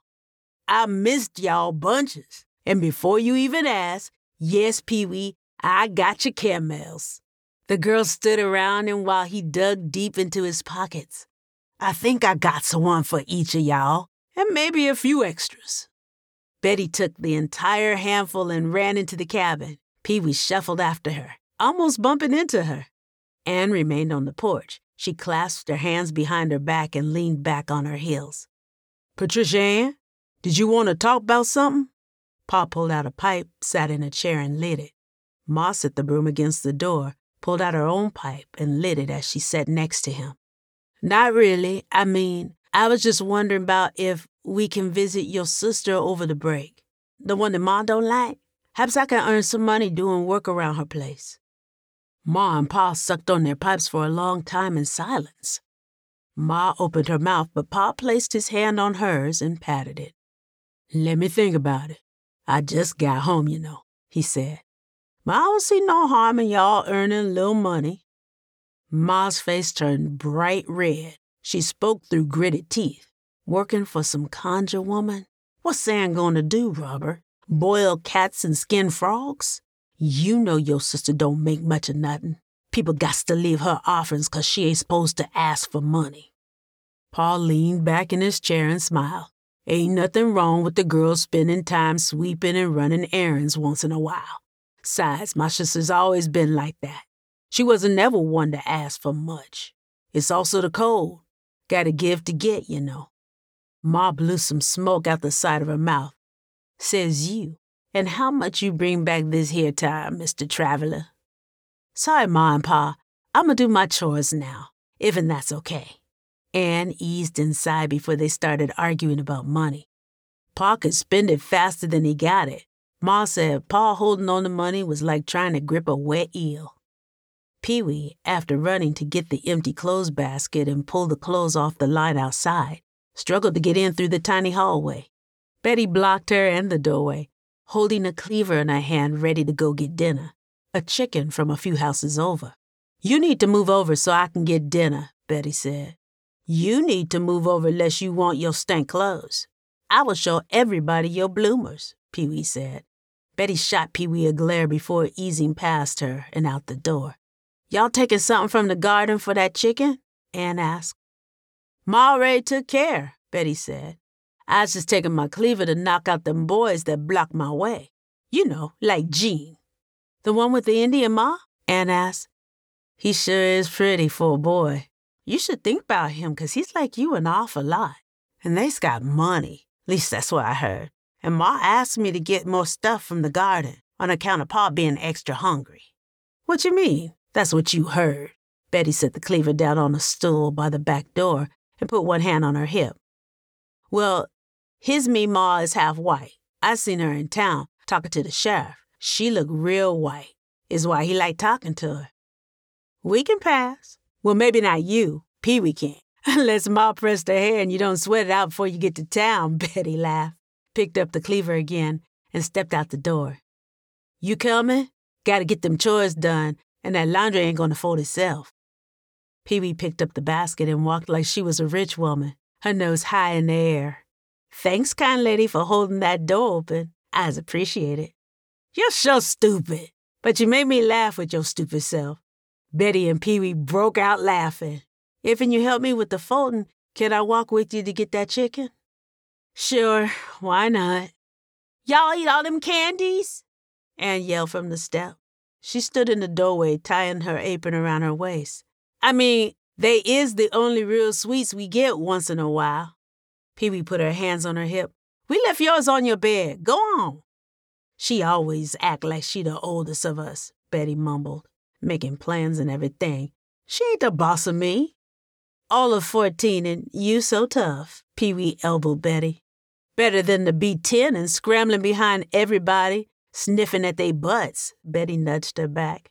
S3: I missed y'all bunches. And before you even ask, yes, Pee-wee, I got your caramels." The girls stood around him while he dug deep into his pockets. "I think I got some one for each of y'all, and maybe a few extras." Betty took the entire handful and ran into the cabin. Pee-wee shuffled after her, almost bumping into her. Anne remained on the porch. She clasped her hands behind her back and leaned back on her heels. "Patricia Ann, did you want to talk about something?" Pa pulled out a pipe, sat in a chair, and lit it. Ma set the broom against the door, pulled out her own pipe, and lit it as she sat next to him. "Not really. I mean, I was just wondering about if we can visit your sister over the break. The one that Ma don't like. Perhaps I can earn some money doing work around her place." Ma and Pa sucked on their pipes for a long time in silence. Ma opened her mouth, but Pa placed his hand on hers and patted it. "Let me think about it. I just got home, you know," he said. "But I don't see no harm in y'all earning a little money." Ma's face turned bright red. She spoke through gritted teeth. "Working for some conjure woman? What's Sam going to do, Robert? Boil cats and skin frogs? You know your sister don't make much of nothing. People gots to leave her offerings 'cause she ain't supposed to ask for money." Pa leaned back in his chair and smiled. "Ain't nothing wrong with the girl spending time sweeping and running errands once in a while. Besides, my sister's always been like that. She wasn't never one to ask for much. It's also the cold. Gotta give to get, you know. Ma blew some smoke out the side of her mouth. Says you, and how much you bring back this here time, Mister Traveler? Sorry, Ma and Pa, I'ma do my chores now, even that's okay. Anne eased inside before they started arguing about money. Pa could spend it faster than he got it. Ma said Pa holding on to money was like trying to grip a wet eel. Pee-wee, after running to get the empty clothes basket and pull the clothes off the line outside, struggled to get in through the tiny hallway. Betty blocked her and the doorway, holding a cleaver in her hand ready to go get dinner, a chicken from a few houses over. You need to move over so I can get dinner, Betty said. You need to move over lest you want your stank clothes. I will show everybody your bloomers, Pee-wee said. Betty shot Pee-wee a glare before easing past her and out the door. Y'all taking something from the garden for that chicken? Anne asked. Ma already took care, Betty said. I was just taking my cleaver to knock out them boys that block my way. You know, like Gene. The one with the Indian Ma? Anne asked. He sure is pretty for a boy. You should think about him, 'cause he's like you an awful lot. And they's got money. At least that's what I heard. And Ma asked me to get more stuff from the garden on account of Pa being extra hungry. What you mean? That's what you heard. Betty set the cleaver down on a stool by the back door and put one hand on her hip. Well, his me Ma is half white. I seen her in town talking to the sheriff. She looked real white. Is why he liked talking to her. We can pass. Well, maybe not you. Pee-wee can. Unless Ma pressed her hair and you don't sweat it out before you get to town, Betty laughed, picked up the cleaver again, and stepped out the door. You coming? Gotta get them chores done, and that laundry ain't gonna fold itself. Pee-wee picked up the basket and walked like she was a rich woman, her nose high in the air. Thanks, kind lady, for holding that door open. I's appreciate it. You're so stupid, but you made me laugh with your stupid self. Betty and Pee-wee broke out laughing. If you help me with the folding, can I walk with you to get that chicken? Sure, why not? Y'all eat all them candies? Anne yelled from the step. She stood in the doorway, tying her apron around her waist. I mean, they is the only real sweets we get once in a while. Pee-wee put her hands on her hip. We left yours on your bed. Go on. She always act like she the oldest of us, Betty mumbled, making plans and everything. She ain't the boss of me. All of fourteen and you so tough, Pee-wee elbowed Betty. Better than to be ten and scrambling behind everybody, sniffing at they butts, Betty nudged her back.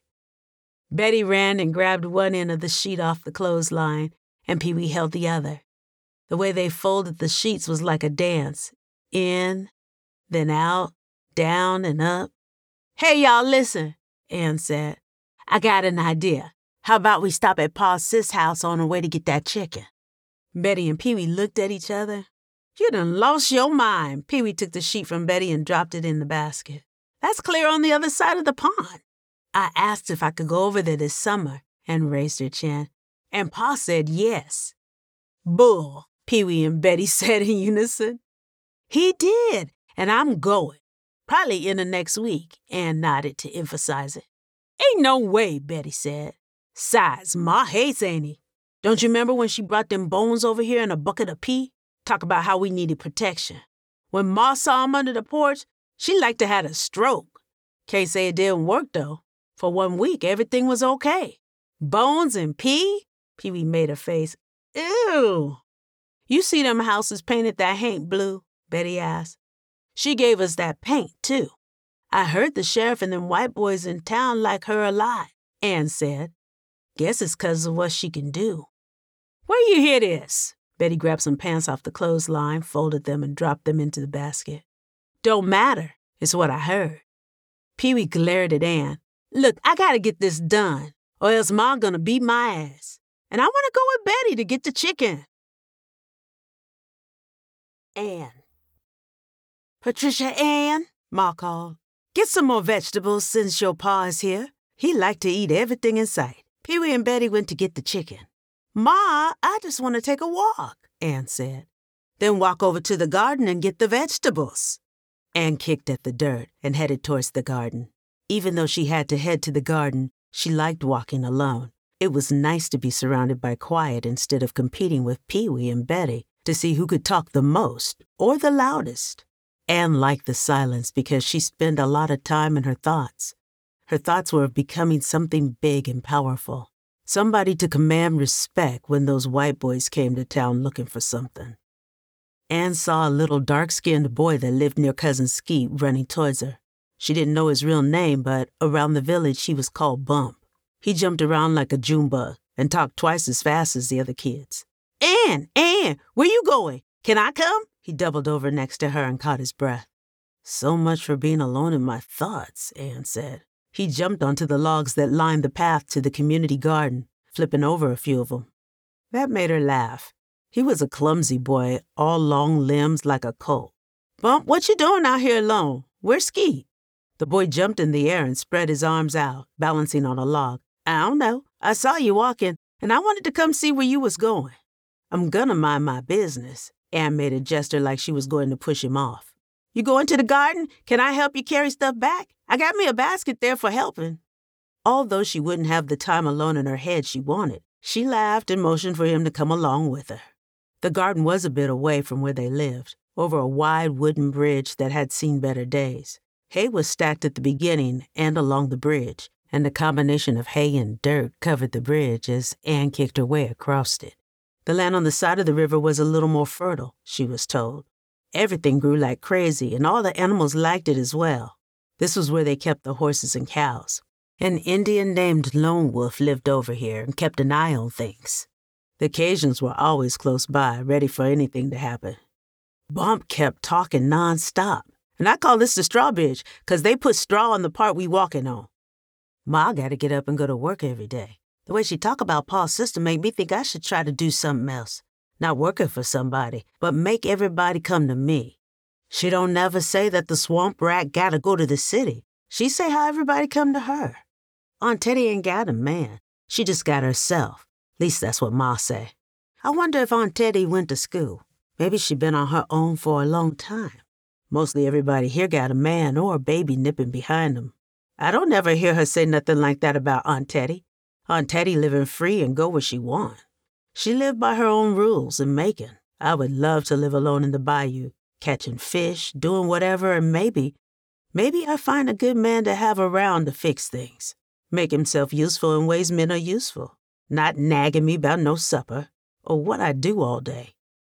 S3: Betty ran and grabbed one end of the sheet off the clothesline, and Pee-wee held the other. The way they folded the sheets was like a dance. In, then out, down and up. Hey, y'all, listen, Anne said. I got an idea. How about we stop at Pa's sis house on the way to get that chicken? Betty and Pee-wee looked at each other. You done lost your mind. Pee-wee took the sheet from Betty and dropped it in the basket. That's clear on the other side of the pond. I asked if I could go over there this summer, and raised her chin, and Pa said yes. Bull, Pee-wee and Betty said in unison. He did, and I'm going. Probably in the next week, Anne nodded to emphasize it. Ain't no way, Betty said. Sides, Ma hates, ain't he? Don't you remember when she brought them bones over here in a bucket of pee? Talk about how we needed protection. When Ma saw 'em under the porch, she liked to have a stroke. Can't say it didn't work, though. For one week, everything was okay. Bones and pee? Pee-wee made a face. Ew. You see them houses painted that haint blue? Betty asked. She gave us that paint, too. I heard the sheriff and them white boys in town like her a lot, Anne said. Guess it's 'cause of what she can do. Where you hear this? Betty grabbed some pants off the clothesline, folded them, and dropped them into the basket. Don't matter. It's what I heard. Pee-wee glared at Anne. Look, I gotta get this done, or else Ma gonna beat my ass. And I wanna go with Betty to get the chicken. Anne. Patricia Ann, Ma called. Get some more vegetables since your pa is here. He liked to eat everything in sight. Pee-wee and Betty went to get the chicken. Ma, I just want to take a walk, Anne said. Then walk over to the garden and get the vegetables. Anne kicked at the dirt and headed towards the garden. Even though she had to head to the garden, she liked walking alone. It was nice to be surrounded by quiet instead of competing with Pee-wee and Betty to see who could talk the most or the loudest. Anne liked the silence because she spent a lot of time in her thoughts. Her thoughts were of becoming something big and powerful, somebody to command respect when those white boys came to town looking for something. Anne saw a little dark-skinned boy that lived near Cousin Skeet running towards her. She didn't know his real name, but around the village he was called Bump. He jumped around like a June bug and talked twice as fast as the other kids. Anne, Anne, where you going? Can I come? He doubled over next to her and caught his breath. So much for being alone in my thoughts, Anne said. He jumped onto the logs that lined the path to the community garden, flipping over a few of them. That made her laugh. He was a clumsy boy, all long limbs like a colt. Bump, what you doing out here alone? Where's Skeet? The boy jumped in the air and spread his arms out, balancing on a log. I don't know. I saw you walking, and I wanted to come see where you was going. I'm gonna mind my business. Anne made a gesture like she was going to push him off. You going to the garden? Can I help you carry stuff back? I got me a basket there for helping. Although she wouldn't have the time alone in her head she wanted, she laughed and motioned for him to come along with her. The garden was a bit away from where they lived, over a wide wooden bridge that had seen better days. Hay was stacked at the beginning and along the bridge, and the combination of hay and dirt covered the bridge as Anne kicked her way across it. The land on the side of the river was a little more fertile, she was told. Everything grew like crazy, and all the animals liked it as well. This was where they kept the horses and cows. An Indian named Lone Wolf lived over here and kept an eye on things. The Cajuns were always close by, ready for anything to happen. Bump kept talking nonstop, and I call this the straw bridge because they put straw on the part we walking on. Ma got to get up and go to work every day. The way she talk about Pa's sister made me think I should try to do something else. Not working for somebody, but make everybody come to me. She don't never say that the swamp rat gotta go to the city. She say how everybody come to her. Aunt Teddy ain't got a man. She just got herself. At least that's what Ma say. I wonder if Aunt Teddy went to school. Maybe she been on her own for a long time. Mostly everybody here got a man or a baby nipping behind them. I don't ever hear her say nothing like that about Aunt Teddy. Aunt Teddy living free and go where she want. She lived by her own rules and making. I would love to live alone in the bayou, catching fish, doing whatever, and maybe, maybe I find a good man to have around to fix things. Make himself useful in ways men are useful. Not nagging me about no supper or what I do all day.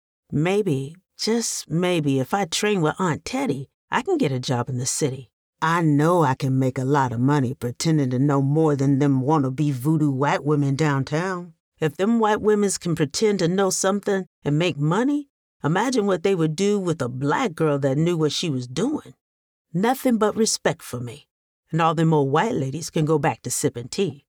S3: Maybe, just maybe, if I train with Aunt Teddy, I can get a job in the city. I know I can make a lot of money pretending to know more than them wannabe voodoo white women downtown. If them white women can pretend to know something and make money, imagine what they would do with a black girl that knew what she was doing. Nothing but respect for me. And all them old white ladies can go back to sipping tea.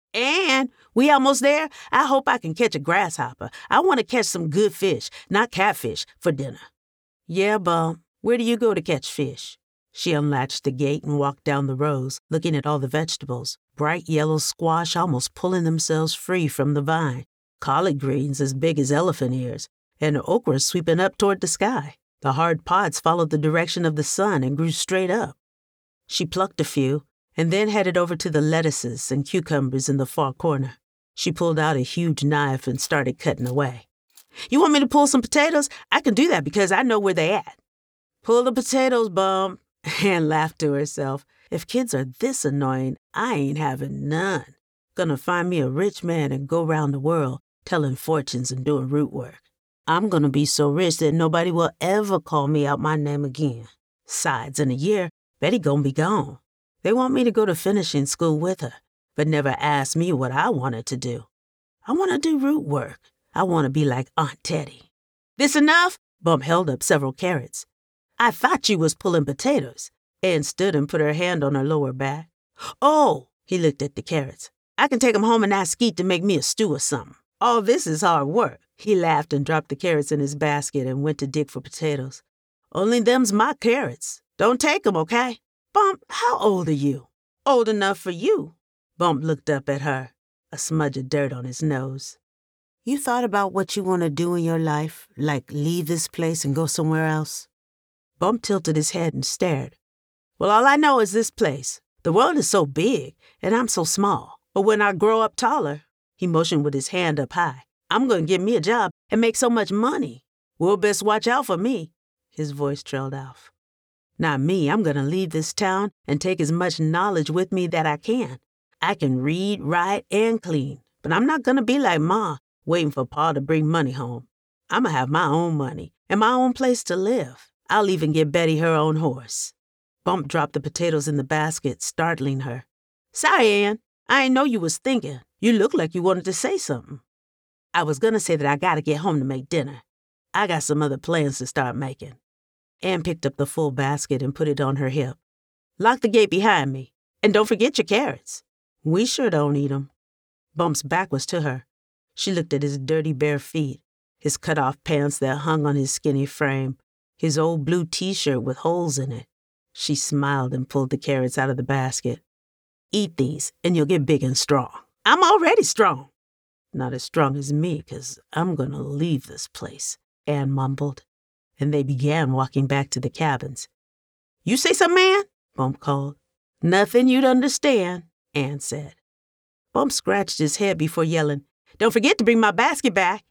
S3: And we almost there. I hope I can catch a grasshopper. I want to catch some good fish, not catfish, for dinner. Yeah, Bum, where do you go to catch fish? She unlatched the gate and walked down the rows, looking at all the vegetables, bright yellow squash almost pulling themselves free from the vine, collard greens as big as elephant ears, and okra sweeping up toward the sky. The hard pods followed the direction of the sun and grew straight up. She plucked a few, and then headed over to the lettuces and cucumbers in the far corner. She pulled out a huge knife and started cutting away. You want me to pull some potatoes? I can do that because I know where they at. Pull the potatoes, Bum. Anne laughed to herself. If kids are this annoying, I ain't having none. Gonna find me a rich man and go round the world telling fortunes and doing root work. I'm gonna be so rich that nobody will ever call me out my name again. Besides, in a year, Betty gonna be gone. They want me to go to finishing school with her, but never ask me what I wanted to do. I want to do root work. I want to be like Aunt Teddy. This enough? Bump held up several carrots. I thought you was pulling potatoes. Anne stood and put her hand on her lower back. Oh, he looked at the carrots. I can take 'em home and ask Skeet to make me a stew or something. All this is hard work. He laughed and dropped the carrots in his basket and went to dig for potatoes. Only them's my carrots. Don't take 'em, okay? Bump, how old are you? Old enough for you. Bump looked up at her, a smudge of dirt on his nose. You thought about what you want to do in your life, like leave this place and go somewhere else? Bump tilted his head and stared. Well, all I know is this place. The world is so big, and I'm so small. But when I grow up taller, he motioned with his hand up high, I'm going to get me a job and make so much money. We'll best watch out for me. His voice trailed off. Not me. I'm going to leave this town and take as much knowledge with me that I can. I can read, write, and clean. But I'm not going to be like Ma, waiting for Pa to bring money home. I'm going to have my own money and my own place to live. I'll even get Betty her own horse. Bump dropped the potatoes in the basket, startling her. Sorry, Ann. I ain't know you was thinking. You look like you wanted to say something. I was going to say that I got to get home to make dinner. I got some other plans to start making. Ann picked up the full basket and put it on her hip. Lock the gate behind me. And don't forget your carrots. We sure don't eat 'em. Bump's back was to her. She looked at his dirty bare feet, his cut-off pants that hung on his skinny frame, his old blue T-shirt with holes in it. She smiled and pulled the carrots out of the basket. Eat these, and you'll get big and strong. I'm already strong. Not as strong as me, 'cause I'm gonna leave this place, Ann mumbled, and they began walking back to the cabins. You say something, Ann? Bump called. Nothing you'd understand, Ann said. Bump scratched his head before yelling, Don't forget to bring my basket back.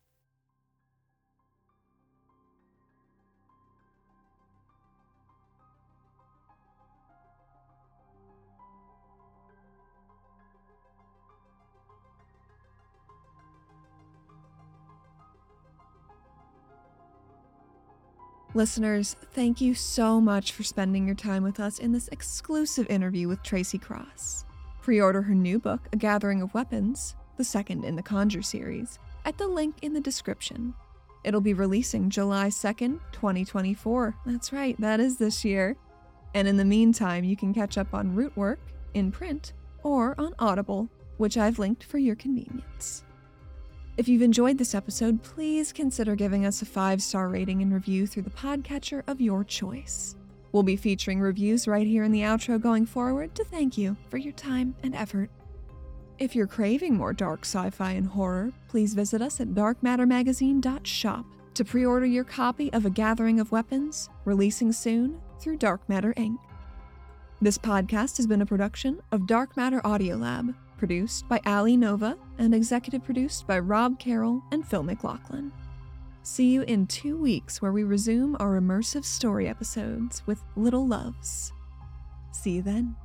S1: Listeners, thank you so much for spending your time with us in this exclusive interview with Tracy Cross. Pre-order her new book, A Gathering of Weapons, the second in the Conjure series, at the link in the description. It'll be releasing July second, twenty twenty-four. That's right, that is this year. And in the meantime, you can catch up on Rootwork in print or on Audible, which I've linked for your convenience. If you've enjoyed this episode, please consider giving us a five-star rating and review through the podcatcher of your choice. We'll be featuring reviews right here in the outro going forward to thank you for your time and effort. If you're craving more dark sci-fi and horror, please visit us at dark matter magazine dot shop to pre-order your copy of A Gathering of Weapons, releasing soon through Dark Matter Incorporated. This podcast has been a production of Dark Matter Audiolab, produced by Ali Nova and executive produced by Rob Carroll and Phil McLaughlin. See you in two weeks where we resume our immersive story episodes with Little Loves. See you then.